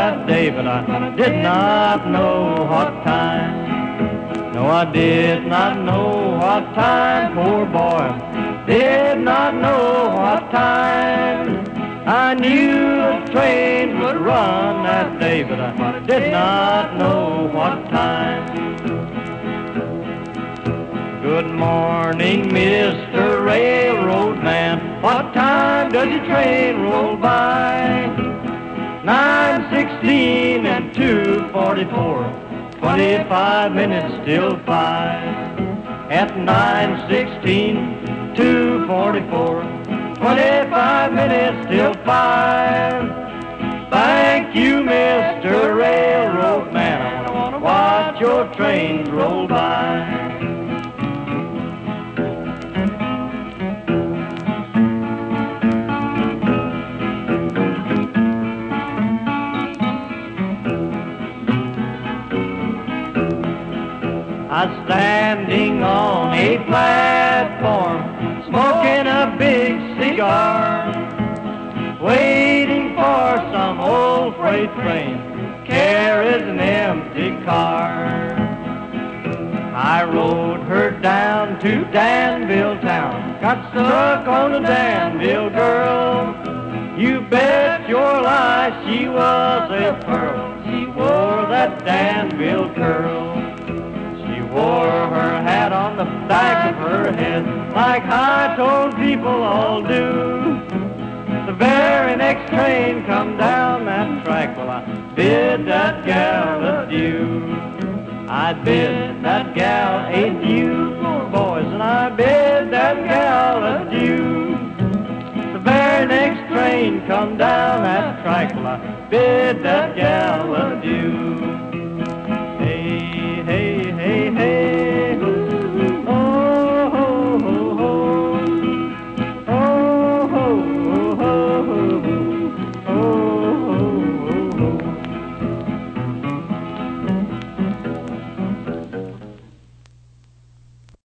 that day, but I did not know what time. No, I did not know what time, poor boy, did not know what time. I knew a train would run that day, but I did not know what time. Good morning, Mr. Railroad Man. What time does your train roll by? 9:16 and 2:44. 25 minutes till 5. At 9:16, 2:44. 25 minutes till 5. Thank you, Mr. Railroad Man. I want to watch your trains roll by. I'm standing on a platform, smoking a big cigar, waiting for some old freight train, carries an empty car. I rode her down to Danville town, got stuck on the Danville girl. You bet your life she was a pearl, she wore that Danville curl. Wore her hat on the back of her head, like high-toned people all do. The very next train come down that track, well, I bid that gal adieu. I bid that gal adieu, poor boys, and I bid that gal adieu. The very next train come down that track, well, I bid that gal adieu.